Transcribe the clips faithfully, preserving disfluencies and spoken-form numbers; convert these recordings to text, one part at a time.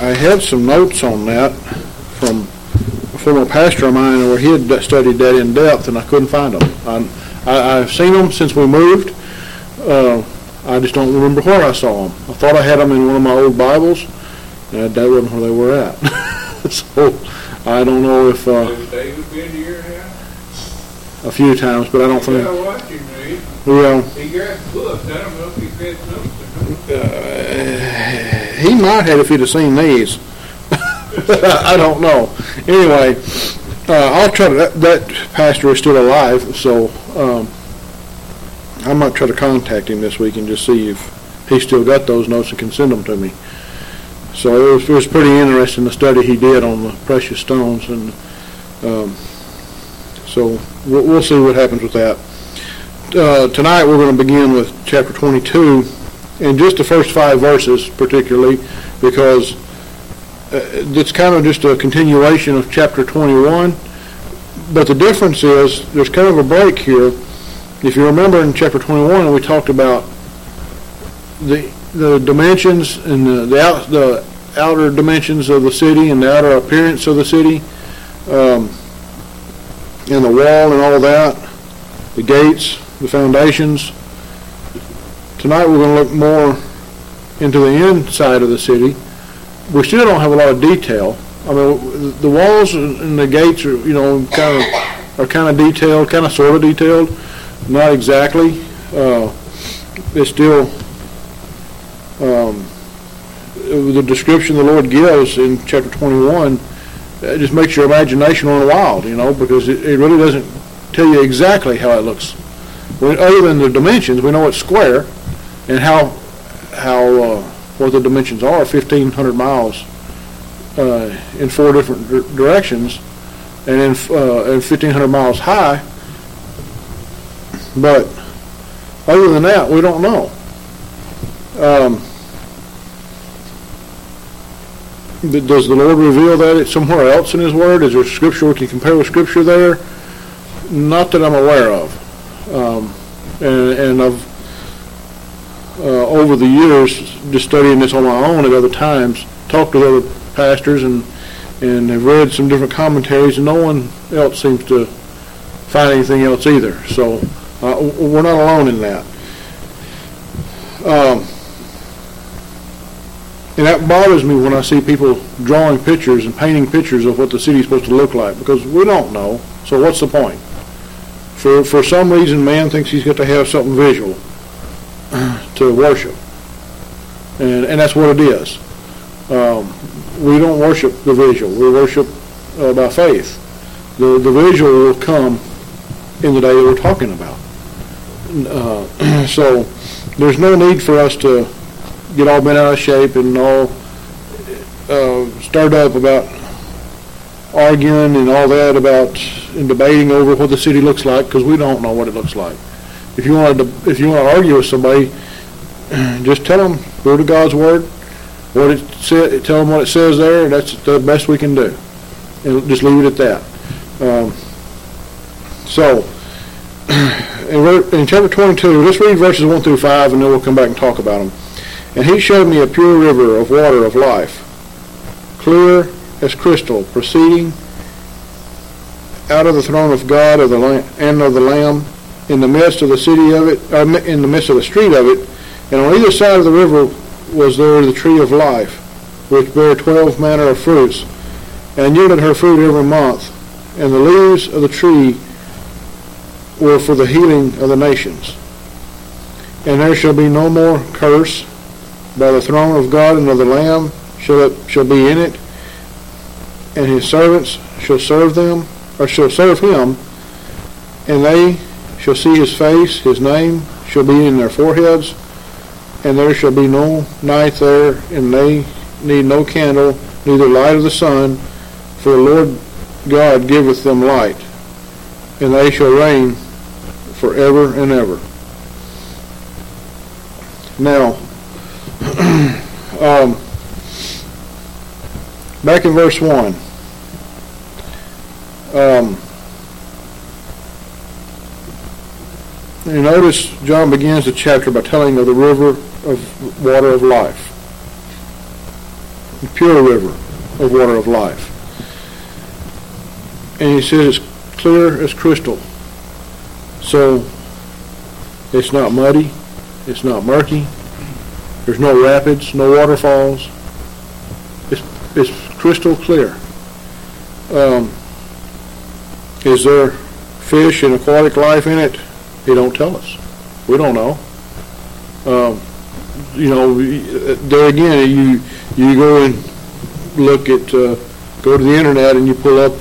I had some notes on that from a former pastor of mine where he had studied that in depth, and I couldn't find them. I, I, I've seen them since we moved. Uh, I just don't remember where I saw them. I thought I had them in one of my old Bibles, and that wasn't where they were at. So I don't know if... Uh, Has David been to your house? A few times, but I don't think... I watched him read. Well, he grabbed books. I don't know if he read notes. Uh, he might have if he'd have seen these. I don't know. Anyway, uh, I'll try to, that, that pastor is still alive, so um, I might try to contact him this week and just see if he's still got those notes and can send them to me. So it was, it was pretty interesting, the study he did on the precious stones, and um, so we'll, we'll see what happens with that. Uh, tonight we're going to begin with chapter twenty-two, and just the first five verses particularly, because uh, it's kind of just a continuation of chapter twenty-one, but the difference is there's kind of a break here. If you remember in chapter twenty-one, we talked about the the dimensions and the the, out, the outer dimensions of the city and the outer appearance of the city, um, and the wall and all that, the gates, the foundations. Tonight we're going to look more into the inside of the city. We still don't have a lot of detail. I mean, the walls and the gates are, you know, kind of are kind of detailed, kind of sort of detailed, not exactly. Uh, it's still um, the description the Lord gives in chapter twenty-one. It just makes your imagination run wild, you know, because it, it really doesn't tell you exactly how it looks. Well, other than the dimensions, we know it's square, and how how uh, what the dimensions are, fifteen hundred miles uh, in four different d- directions, and in uh, and fifteen hundred miles high. But other than that, we don't know. Um, does the Lord reveal that it's somewhere else in His Word? Is there Scripture we can compare with Scripture there? Not that I'm aware of. Um, and, and I've, uh, over the years, just studying this on my own at other times, talked to other pastors and, and have read some different commentaries, and no one else seems to find anything else either. So uh, we're not alone in that. Um, and that bothers me when I see people drawing pictures and painting pictures of what the city's supposed to look like, because we don't know. So what's the point? For for some reason, man thinks he's got to have something visual to worship, and and that's what it is. Um, we don't worship the visual; we worship uh, by faith. The the visual will come in the day that we're talking about. Uh, so there's no need for us to get all bent out of shape and all uh, stirred up about arguing and all that about and debating over what the city looks like, because we don't know what it looks like. If you want to, if you want to argue with somebody, just tell them, go to God's Word, what it said, tell them what it says there, and that's the best we can do, and just leave it at that. Um, so, in, in chapter twenty-two, let's read verses one through five, and then we'll come back and talk about them. And he showed me a pure river of water of life, clear as crystal, proceeding out of the throne of God of the Lamb, and of the Lamb, in the midst of the city of it, or in the midst of the street of it. And on either side of the river was there the tree of life, which bare twelve manner of fruits, and yielded her fruit every month. And the leaves of the tree were for the healing of the nations. And there shall be no more curse, by the throne of God and of the Lamb shall it shall be in it, and his servants shall serve them, or shall serve him, and they shall see his face, his name shall be in their foreheads, and there shall be no night there, and they need no candle, neither light of the sun, for the Lord God giveth them light, and they shall reign forever and ever. Now, um, back in verse one, um, you notice John begins the chapter by telling of the river of water of life. the pure river of water of life. And he says it's clear as crystal. So it's not muddy, it's not murky, there's no rapids, no waterfalls. It's, it's crystal clear. Um, is there fish and aquatic life in it? He don't tell us. We don't know. Um, you know, there again, you you go and look at, uh, go to the internet and you pull up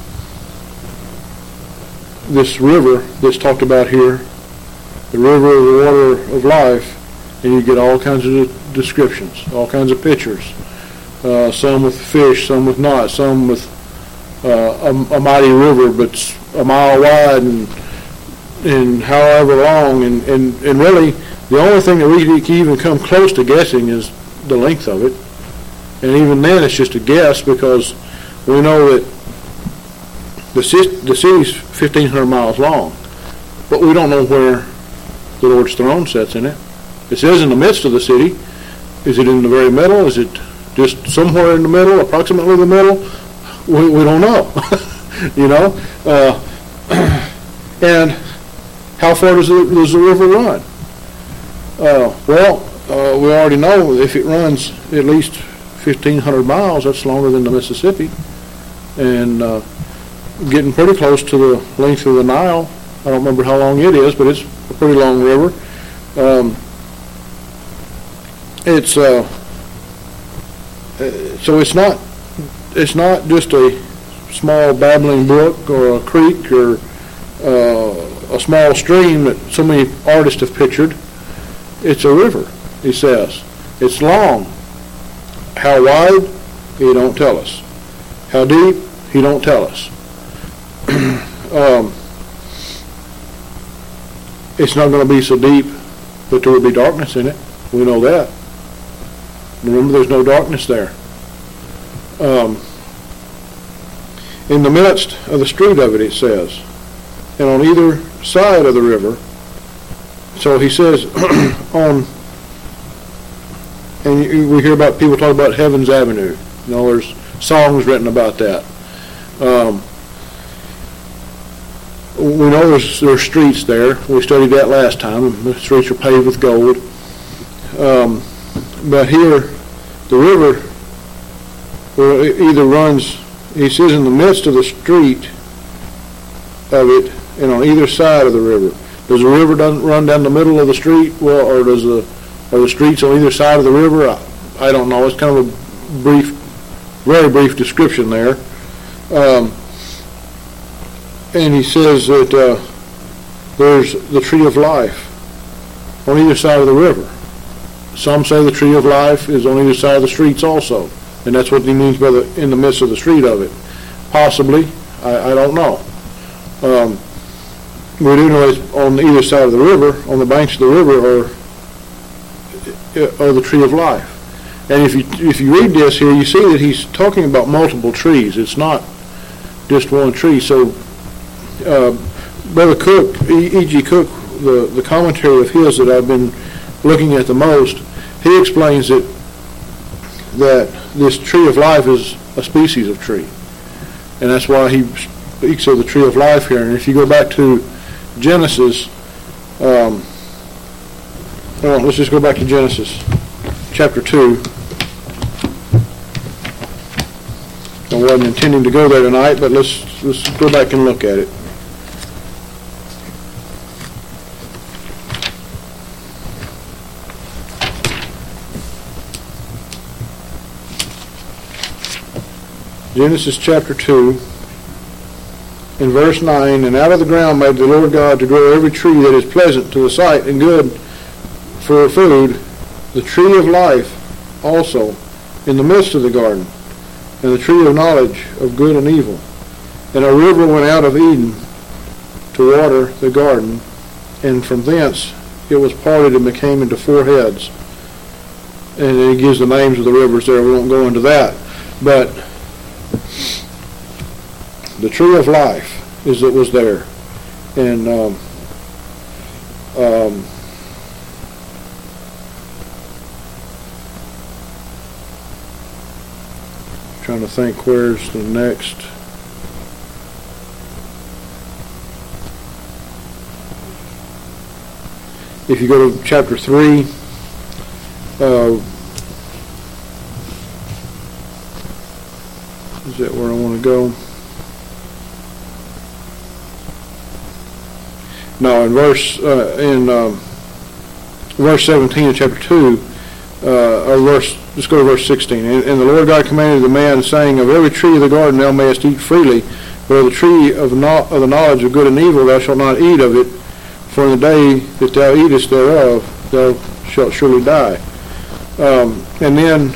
this river that's talked about here, the river of the water of life, and you get all kinds of descriptions, all kinds of pictures. Uh, some with fish, some with not, some with uh, a, a mighty river, but a mile wide and and however long, and, and, and really the only thing that we can even come close to guessing is the length of it. And even then it's just a guess, because we know that the, the city's fifteen hundred miles long, but we don't know where the Lord's throne sits in it. It says in the midst of the city. Is it in the very middle? Is it just somewhere in the middle, approximately the middle? We, we don't know. You know? Uh, and how far does the, does the river run? Uh, well, uh, we already know if it runs at least fifteen hundred miles, that's longer than the Mississippi. And uh, getting pretty close to the length of the Nile. I don't remember how long it is, but it's a pretty long river. Um, it's uh, so it's not it's not just a small babbling brook or a creek or uh, a small stream that so many artists have pictured. It's a river, he says. It's long. How wide? He don't tell us. How deep? He don't tell us. um, it's not going to be so deep that there will be darkness in it. We know that. Remember, there's no darkness there. Um, in the midst of the street of it, it says, and on either side of the river. So he says on, and you, we hear about people talk about Heaven's Avenue. You know, there's songs written about that. Um, we know there's, there's streets there. We studied that last time. The streets are paved with gold. Um, but here, the river well, it either runs, he says, in the midst of the street of it and on either side of the river. Does the river doesn't run down the middle of the street, well, or does the are the streets on either side of the river? I, I don't know. It's kind of a brief, very brief description there. Um, and he says that uh, there's the tree of life on either side of the river. Some say the tree of life is on either side of the streets also, and that's what he means by the in the midst of the street of it. Possibly, I, I don't know. Um, We do know it's on either side of the river, on the banks of the river, are, are the tree of life. And if you if you read this here, you see that he's talking about multiple trees. It's not just one tree. So, uh, Brother Cook, E G. Cook, the, the commentary of his that I've been looking at the most, he explains that that this tree of life is a species of tree. And that's why he speaks of the tree of life here. And if you go back to Genesis, um, well, let's just go back to Genesis chapter two. I wasn't intending to go there tonight, but let's let's go back and look at it. Genesis chapter two. In verse nine, and out of the ground made the Lord God to grow every tree that is pleasant to the sight and good for food, the tree of life also in the midst of the garden, and the tree of knowledge of good and evil. And a river went out of Eden to water the garden, and from thence it was parted and became into four heads. And then he gives the names of the rivers there. We won't go into that. But the tree of life is that was there, and um, um, trying to think where's the next. If you go to chapter three, uh, is that where I want to go? No, in verse uh, in um, verse seventeen of chapter two, uh, or verse. Let's go to verse sixteen. And, and the Lord God commanded the man, saying, "Of every tree of the garden thou mayest eat freely, but of the tree of, no, of the knowledge of good and evil thou shalt not eat of it. For in the day that thou eatest thereof, thou shalt surely die." Um, and then,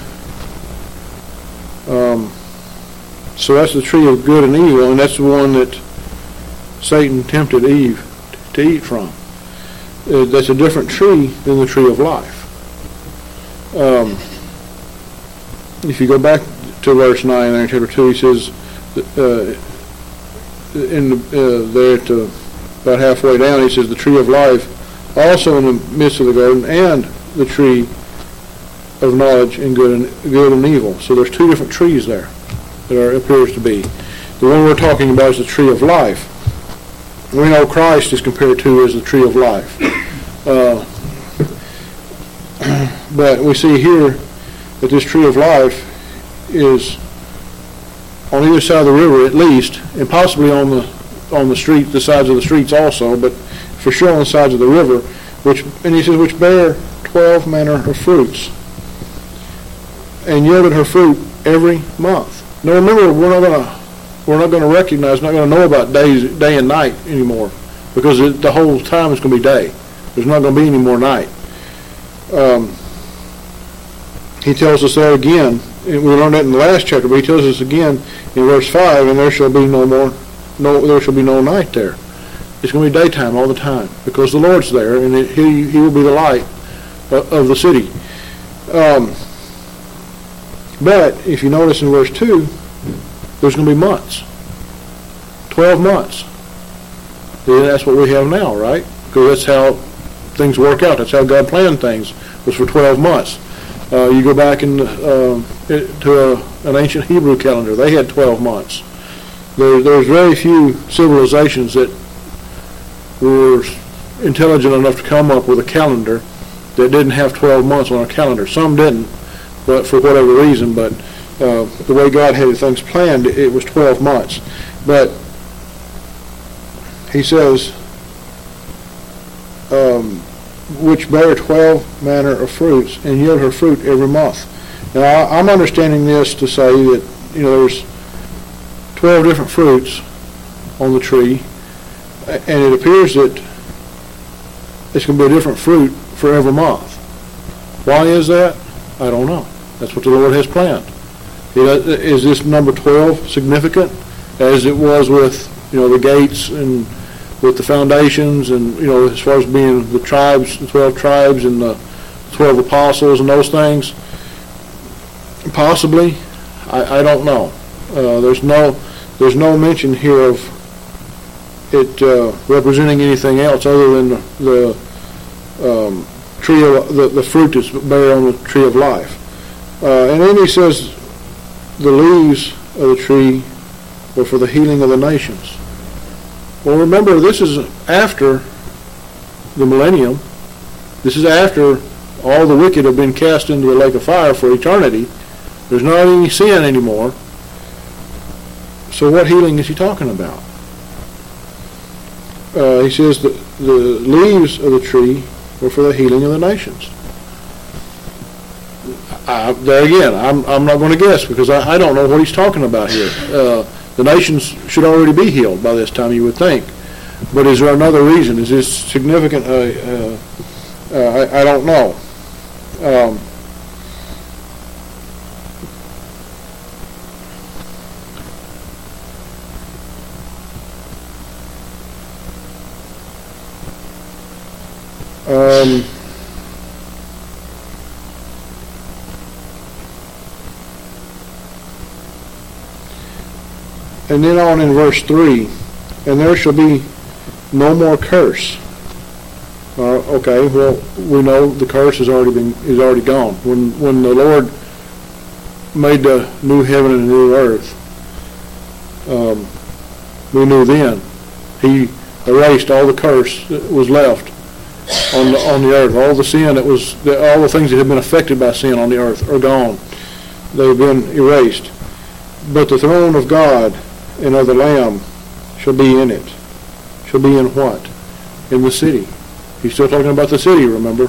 um, so that's the tree of good and evil, and that's the one that Satan tempted Eve to eat from. Uh, that's a different tree than the tree of life. Um, if you go back to verse nine there in chapter two, he says, uh, in the, uh, there at uh, about halfway down, he says, "The tree of life also in the midst of the garden, and the tree of knowledge and good and good and evil." So there's two different trees there that are, appears to be. The one we're talking about is the tree of life. We know Christ is compared to as the tree of life. Uh, but we see here that this tree of life is on either side of the river at least, and possibly on the on the street, the sides of the streets also, but for sure on the sides of the river, which, and he says, which bear twelve manner of fruits, and yielded her fruit every month. Now remember, we're not going to we're not going to recognize, not going to know about days, day and night anymore, because it, the whole time is going to be day. There's not going to be any more night. Um, he tells us that again. We learned that in the last chapter, but he tells us again in verse five, "And there shall be no more, no, there shall be no night there." It's going to be daytime all the time, because the Lord's there, and it, he he will be the light of, of the city. Um, but if you notice in verse two, there's going to be months, twelve months. Yeah, that's what we have now, right? Because that's how things work out. That's how God planned things, was for twelve months. Uh, you go back in, uh, to a, an ancient Hebrew calendar. They had twelve months. There, there's very few civilizations that were intelligent enough to come up with a calendar that didn't have twelve months on a calendar. Some didn't, but for whatever reason. But uh, the way God had things planned, it was twelve months. But he says, um, which bear twelve manner of fruits, and yield her fruit every month. Now, I, I'm understanding this to say that, you know, there's twelve different fruits on the tree, and it appears that it's going to be a different fruit for every month. Why is that? I don't know. That's what the Lord has planned. Is this number twelve significant, as it was with, you know, the gates and with the foundations, and, you know, as far as being the tribes, the twelve tribes and the twelve apostles and those things? Possibly. I, I don't know. Uh, there's no there's no mention here of it uh, representing anything else other than the, the um, tree of the, the fruit that's bear on the tree of life. Uh, and then he says the leaves of the tree were for the healing of the nations. Well, remember, this is after the millennium. This is after all the wicked have been cast into the lake of fire for eternity. There's not any sin anymore. So what healing is he talking about? Uh, he says that the leaves of the tree were for the healing of the nations. I, there again, I'm, I'm not going to guess, because I, I don't know what he's talking about here. Uh, the nations should already be healed by this time, you would think. But is there another reason? Is this significant? Uh, uh, uh, I, I don't know. Um, um, and then on in verse three, and there shall be no more curse. Uh, okay, well, we know the curse has already been is already gone. When when the Lord made the new heaven and new earth, um, we knew then. He erased all the curse that was left on the, on the earth. All the sin that was, all the things that had been affected by sin on the earth are gone. They've been erased. But the throne of God and of the Lamb shall be in it. Shall be in what? In the city. He's still talking about the city, remember?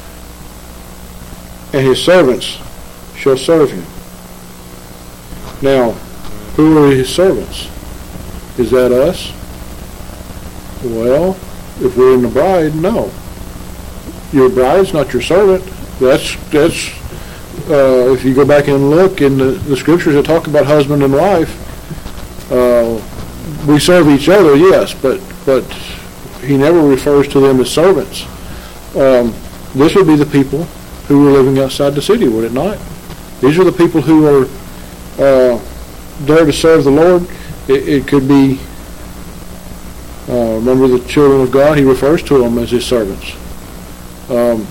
And his servants shall serve him. Now, who are his servants? Is that us? Well, if we're in the bride, no. Your bride's not your servant. That's, that's uh, if you go back and look in the, the scriptures that talk about husband and wife, uh, we serve each other, yes, but, but he never refers to them as servants. Um, this would be the people who were living outside the city, would it not? These are the people who are uh, there to serve the Lord. It, it could be, uh, remember the children of God, he refers to them as his servants. Um,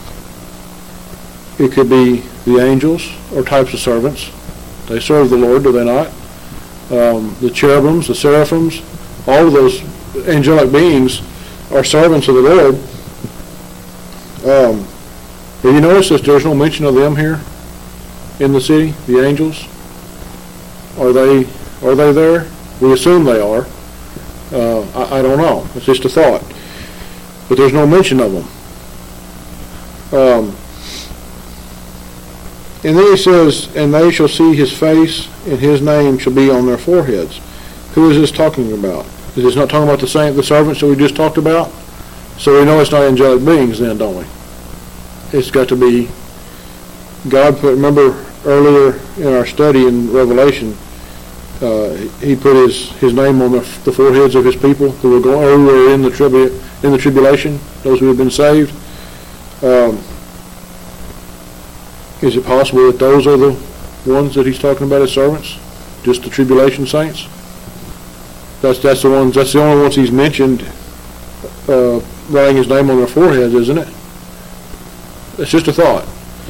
it could be the angels or types of servants. They serve the Lord, do they not? Um, the cherubims, the seraphims, all of those angelic beings are servants of the Lord. Um, have you noticed that there's no mention of them here in the city, the angels? Are they are they there? We assume they are. Uh, I, I don't know. It's just a thought. But there's no mention of them. Um, and then he says, and they shall see his face, and his name shall be on their foreheads. Who is this talking about? Is this not talking about the same, the servants that we just talked about? So we know it's not angelic beings then, don't we? It's got to be God put, remember earlier in our study in Revelation, uh, he put his, his name on the, the foreheads of his people who were going, or who were in the tribu, in the tribulation, those who had been saved. Um, is it possible that those are the ones that he's talking about as servants? Just the tribulation saints? That's that's the ones. That's the only ones he's mentioned, uh, writing his name on their foreheads, isn't it? It's just a thought.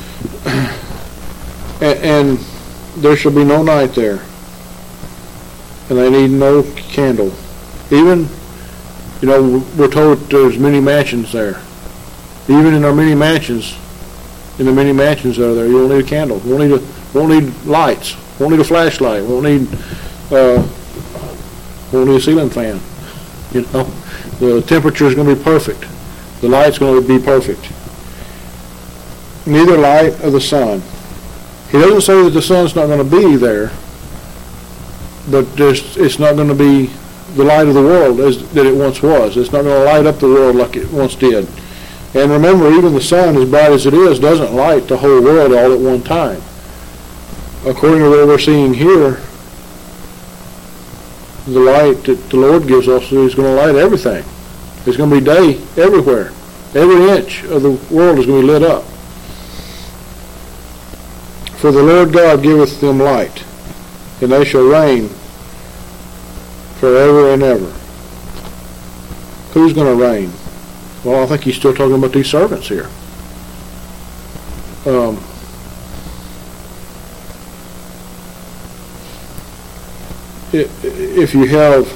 and, and there shall be no night there, and they need no candle. Even, you know, we're told there's many mansions there. Even in our many mansions, in the many mansions that are there, you won't need a candle. You won't need a, won't need lights. Won't need a flashlight. Won't need. Uh, won't need a ceiling fan. You know, the temperature is going to be perfect. The light's going to be perfect. Neither light of the sun. He doesn't say that the sun's not going to be there, but there's, it's not going to be the light of the world as that it once was. It's not going to light up the world like it once did. And remember, even the sun, as bright as it is, doesn't light the whole world all at one time. According to what we're seeing here, the light that the Lord gives us is going to light everything. It's going to be day everywhere. Every inch of the world is going to be lit up. For the Lord God giveth them light, and they shall reign forever and ever. Who's going to reign? Well, I think he's still talking about these servants here. Um, if you have,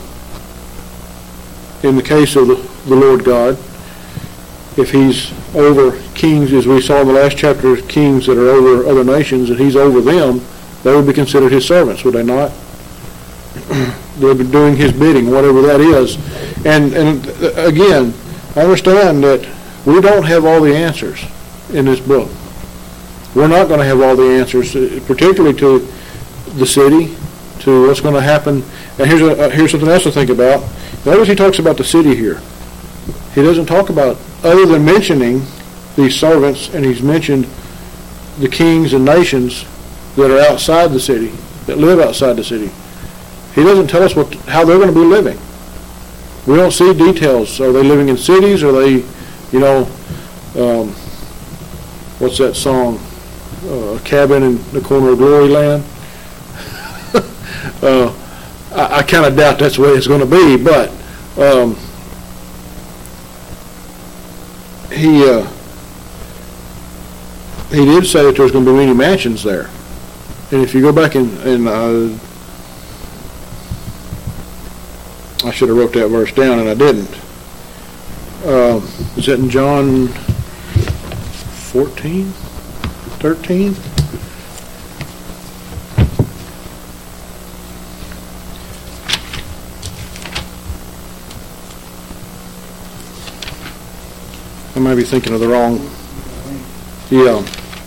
in the case of the, the Lord God, if he's over kings, as we saw in the last chapter, kings that are over other nations, and he's over them, they would be considered his servants, would they not? They'll be doing his bidding, whatever that is. And, and again, understand that we don't have all the answers in this book. We're not going to have all the answers, particularly to the city, to what's going to happen. And here's a, uh, here's something else to think about. Notice he talks about the city here. He doesn't talk about, other than mentioning these servants, and he's mentioned the kings and nations that are outside the city, that live outside the city. He doesn't tell us what how they're going to be living. We don't see details. Are they living in cities? Are they, you know, um, what's that song? Uh, a cabin in the corner of Glory Land? uh, I, I kind of doubt that's the way it's going to be, but um, he uh, he did say that there's going to be many mansions there. And if you go back and, and uh, I should have wrote that verse down and I didn't. Uh, is that in John fourteen? thirteen? I might be thinking of the wrong. Yeah.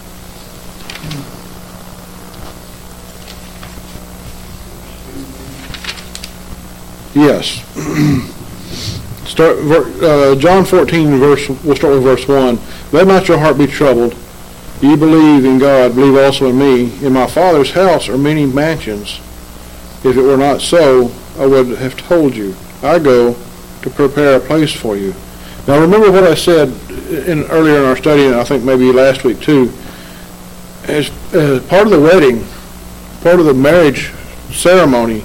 Yes. Start uh, John fourteen, verse. We'll start with verse one. Let not your heart be troubled. Ye believe in God, believe also in me. In my Father's house are many mansions. If it were not so, I would have told you. I go to prepare a place for you. Now remember what I said in earlier in our study, and I think maybe last week too. As uh, part of the wedding, part of the marriage ceremony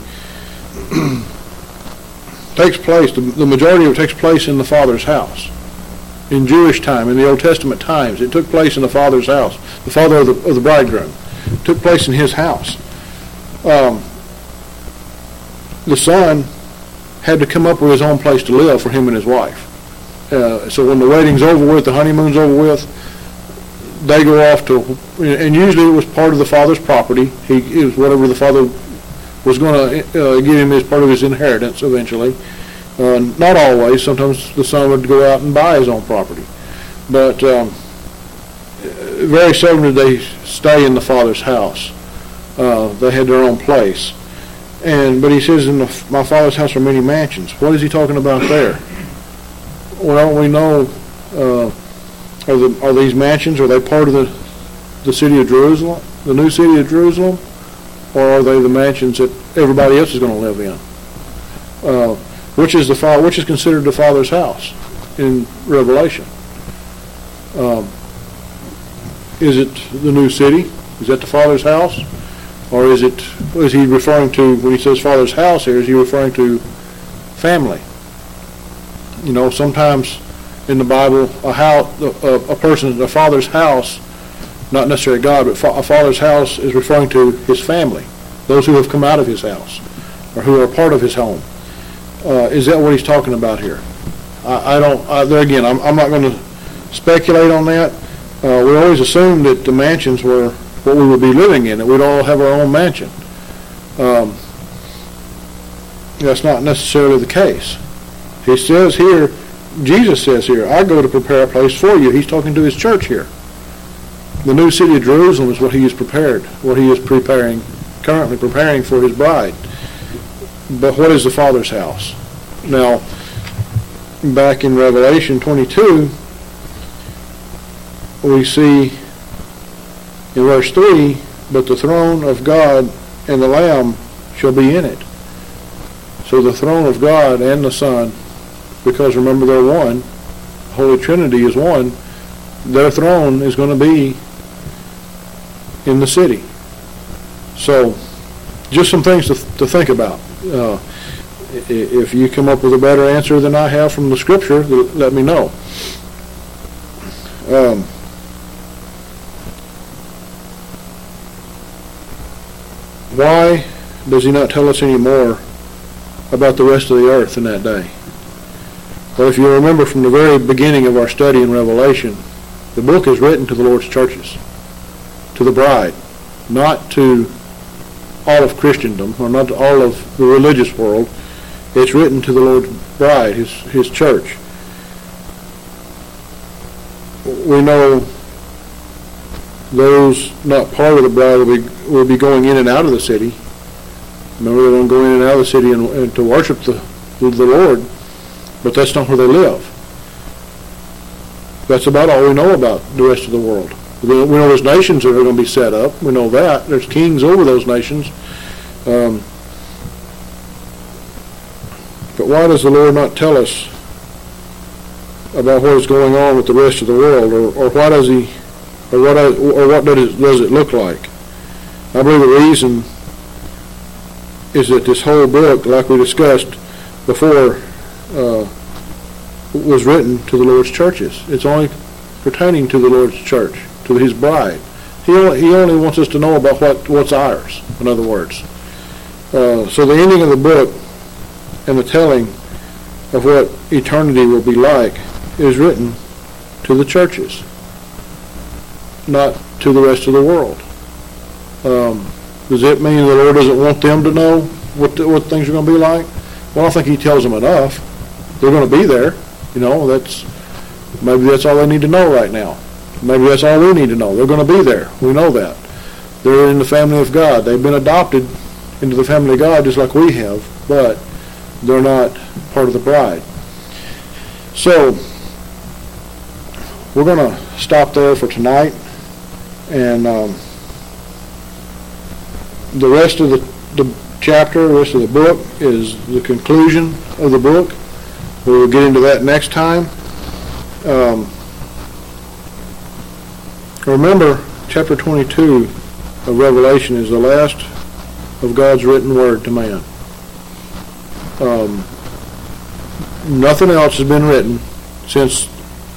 takes place, the, the majority of it takes place in the Father's house. In Jewish time, in the Old Testament times, it took place in the Father's house. The father of the, of the bridegroom. It took place in his house. Um, the son had to come up with his own place to live for him and his wife. Uh, so when the wedding's over with, the honeymoon's over with, they go off to, and usually it was part of the father's property. He, it was whatever the father was going to uh, give him as part of his inheritance eventually. Uh, not always. Sometimes the son would go out and buy his own property. But um, very seldom did they stay in the father's house. Uh, they had their own place. And But he says, in the, my Father's house are many mansions. What is he talking about there? Well, we know, uh, are, the, are these mansions, are they part of the, the city of Jerusalem, the new city of Jerusalem? Or are they the mansions that everybody else is going to live in? Uh, which is the fa- which is considered the Father's house in Revelation? Um, is it the new city? Is that the Father's house? Or is it, is he referring to, when he says Father's house here, is he referring to family? You know, sometimes in the Bible, a house, a, a person, a father's house, not necessarily God, but fa- a father's house is referring to his family, those who have come out of his house, or who are part of his home. Uh, is that what he's talking about here? I, I don't, I, there again, I'm, I'm not going to speculate on that. Uh, we always assumed that the mansions were what we would be living in, that we'd all have our own mansion. Um, that's not necessarily the case. He says here, Jesus says here, I go to prepare a place for you. He's talking to his church here. The new city of Jerusalem is what he is prepared, what he is preparing, currently preparing for his bride. But what is the Father's house? Now, back in Revelation twenty-two, we see in verse three, but the throne of God and the Lamb shall be in it. So the throne of God and the Son, because remember they're one, Holy Trinity is one, their throne is going to be in the city. So, just some things to, to think about. Uh, if you come up with a better answer than I have from the Scripture, let me know. Um, why does he not tell us any more about the rest of the earth in that day? Well, if you remember from the very beginning of our study in Revelation, the book is written to the Lord's churches, to the bride, not to all of Christendom, or not to all of the religious world. It's written to the Lord's bride, his, his church. We know those not part of the bride will be, will be going in and out of the city. Remember, they're going to go in and out of the city and, and to worship the, the Lord, but that's not where they live. That's about all we know about the rest of the world. We know there's nations that are going to be set up. We know that. There's kings over those nations. Um, but why does the Lord not tell us about what is going on with the rest of the world, or, or why does he, or what, or what does it, does it look like? I believe the reason is that this whole book, like we discussed before, uh, was written to the Lord's churches. It's only pertaining to the Lord's church, to his bride, He only, he only wants us to know about what, what's ours, in other words. Uh, so the ending of the book and the telling of what eternity will be like is written to the churches, not to the rest of the world. Um, does it mean the Lord doesn't want them to know what the, what things are going to be like? Well, I think he tells them enough. They're going to be there. You know, that's maybe that's all they need to know right now. Maybe that's all we need to know. They're going to be there. We know that. They're in the family of God. They've been adopted into the family of God just like we have, but they're not part of the bride. So we're going to stop there for tonight, and um, the rest of the, the chapter, the rest of the book is the conclusion of the book. We'll get into that next time. Um, remember, chapter twenty-two of Revelation is the last of God's written word to man. Um, nothing else has been written since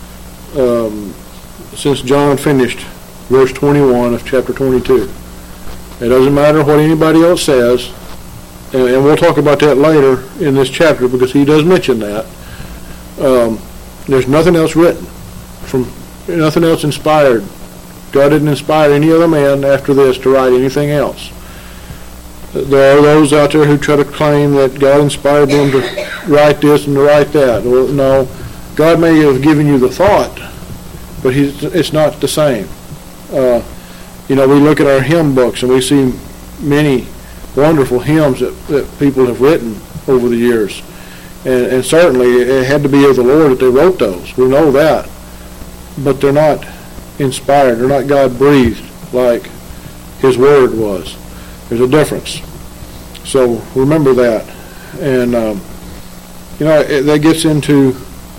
um, since John finished verse twenty-one of chapter twenty-two. It doesn't matter what anybody else says, and, and we'll talk about that later in this chapter because he does mention that. Um, there's nothing else written, from nothing else inspired. God didn't inspire any other man after this to write anything else. There are those out there who try to claim that God inspired them to write this and to write that. Well, no, God may have given you the thought, but he's, it's not the same. Uh, you know, we look at our hymn books and we see many wonderful hymns that, that people have written over the years. And, and certainly it had to be of the Lord that they wrote those. We know that. But they're not inspired. They're not God-breathed like his word was. There's a difference. So remember that. And, um, you know, it, that gets into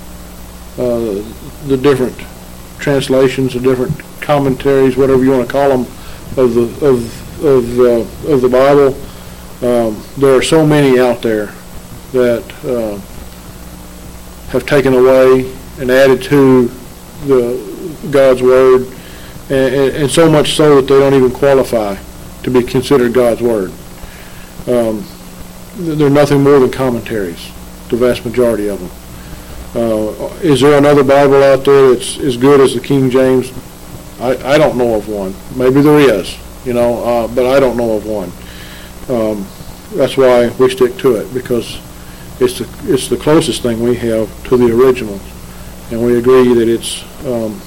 uh, the different translations, the different commentaries, whatever you want to call them, of the of of uh, of the Bible. Um, there are so many out there that uh, have taken away and added to the God's word, and, and, and so much so that they don't even qualify to be considered God's word. Um, they're nothing more than commentaries, the vast majority of them. Uh, is there another Bible out there that's as good as the King James? I, I don't know of one. Maybe there is, you know, uh, but I don't know of one. Um, that's why we stick to it, because it's the it's the closest thing we have to the originals, and we agree that it's um,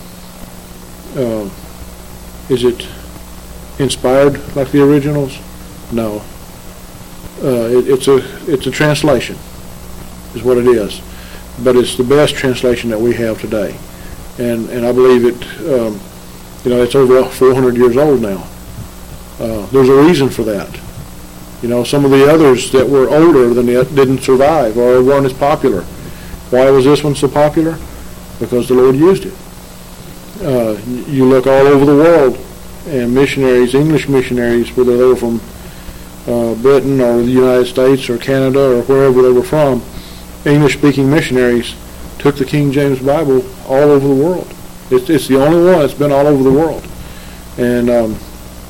uh, is it inspired like the originals? No. Uh, it, it's a it's a translation, is what it is, but it's the best translation that we have today, and and I believe it. Um, you know, it's over four hundred years old now. Uh, there's a reason for that. You know, some of the others that were older than it didn't survive or weren't as popular. Why was this one so popular? Because the Lord used it. Uh, you look all over the world, and missionaries, English missionaries, whether they were from uh, Britain or the United States or Canada or wherever they were from, English-speaking missionaries took the King James Bible all over the world. It's, it's the only one that's been all over the world. And um,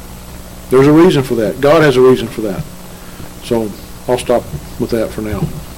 there's a reason for that. God has a reason for that. So I'll stop with that for now.